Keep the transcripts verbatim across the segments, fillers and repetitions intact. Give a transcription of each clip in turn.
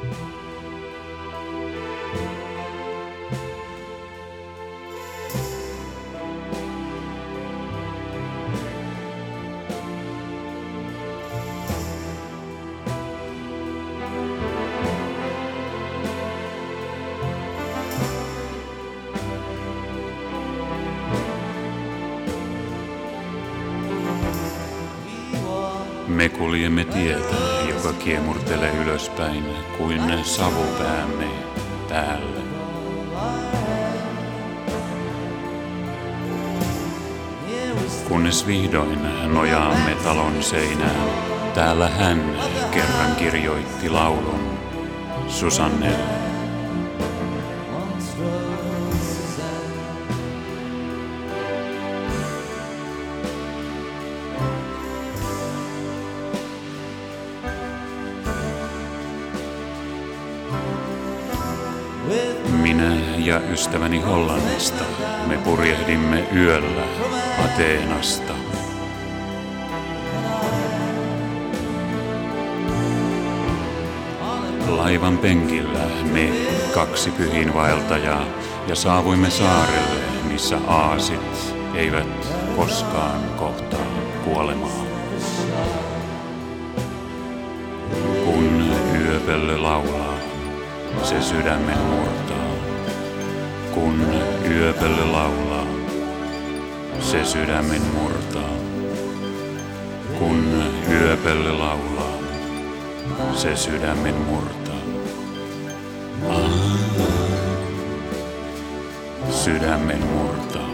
Me kuljemme tietä, joka kiemurtelee ylöspäin kuin savupäämme täällä. Kunnes vihdoin nojaamme talon seinään, täällä hän kerran kirjoitti laulun Susannelle. Minä ja ystäväni Hollannista, me purjehdimme yöllä Ateenasta. Laivan penkillä me kaksi pyhiinvaeltajaa ja saavuimme saarelle, missä aasit eivät koskaan kohtaa kuolemaa. Kun yöpöllö laulaa, se sydämen murtaa. Kun yöpöllö laulaa, se sydämen murtaa. Kun yöpöllö laulaa, se sydämen murtaa. Ah, sydämen murtaa.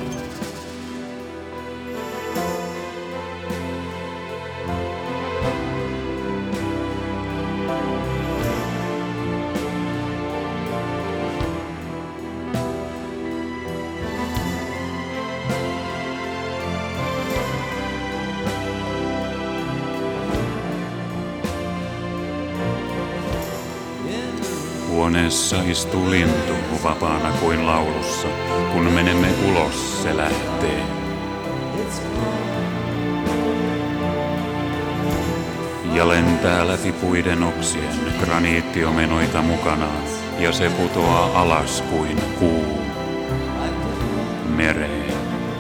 Huoneessa istuu lintu vapaana kuin laulussa, kun menemme ulos se lähtee. Ja lentää läpi puiden oksien graniittiomenoita mukanaan, ja se putoaa alas kuin kuu mereen.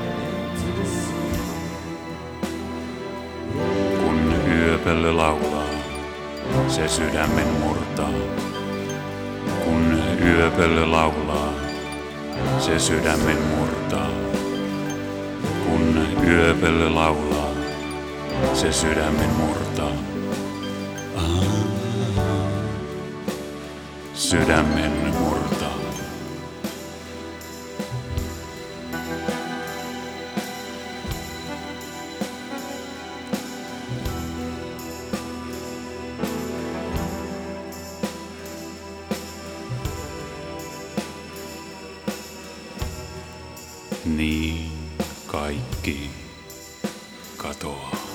Kun yöpöllö laulaa, se sydämen murtaa. Kun yöpöllö laulaa, se sydämen murtaa. Kun yöpöllö laulaa, se sydämen murtaa. Ah, sydämen murtaa. Niin kaikki katoaa.